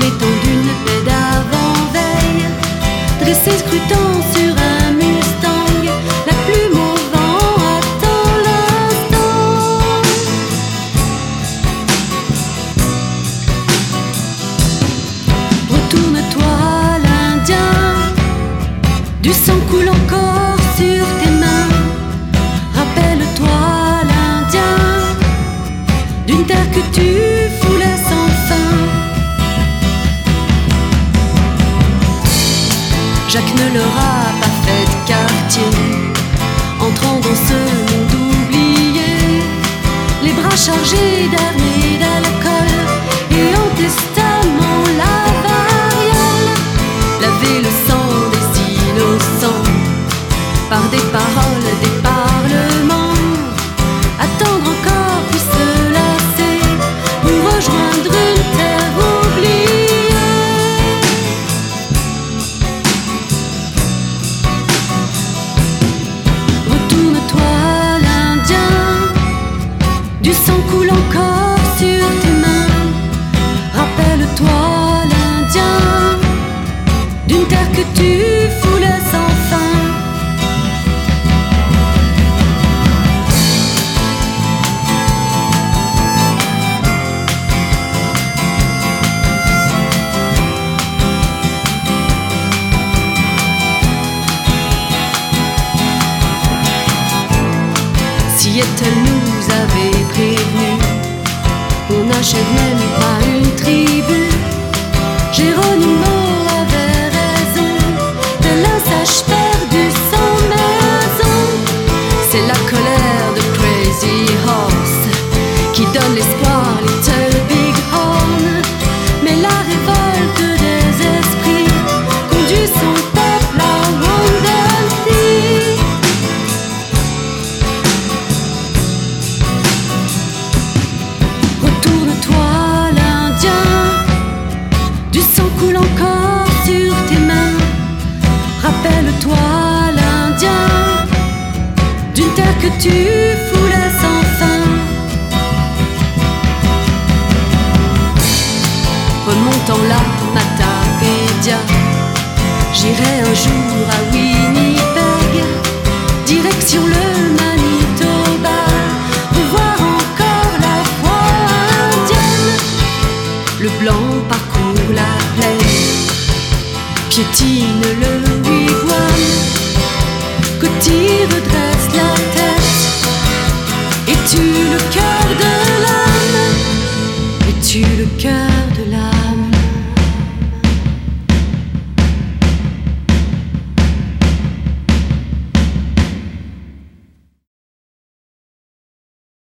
mettant d'une paix d'avant-veille, dressé scrutant sur un Mustang, la plume au vent attend l'instant. Retourne-toi l'Indien, du sang coule encore sur tes mains. Rappelle-toi l'Indien, d'une terre que tu foulais sans fin. Jacques ne leur a pas fait de quartier, entrant dans ce monde oublié, les bras chargés d'armées d'alcool et en testament la variole. Laver le sang des innocents par des paroles, des parlements, attendre encore puis se lasser pour rejoindre une terre oubliée. Retourne-toi l'Indien, du sang coule encore sur tes mains. Rappelle-toi l'Indien, d'une terre que tu foulais sans fin. Seattle nous avait prévenu, on n'achève même pas une tribu. Geronimo avait raison, tel un sage perdu sans maison. C'est la colère de Crazy Horse qui donne l'espoir, Little Big Horn. Mais la révolte des esprits conduit son peuple à Wonderful. Retourne-toi l'Indien, du sang coule encore sur tes mains. Rappelle-toi l'Indien, d'une terre que tu foulais sans fin. Remontant la Matapédia, j'irai un jour à Winnipeg, direction le Manitoba, revoir encore la foi indienne. Le blanc parcourt la plaine, piétine le wigwam, Coty redresse la tête et tue le cœur de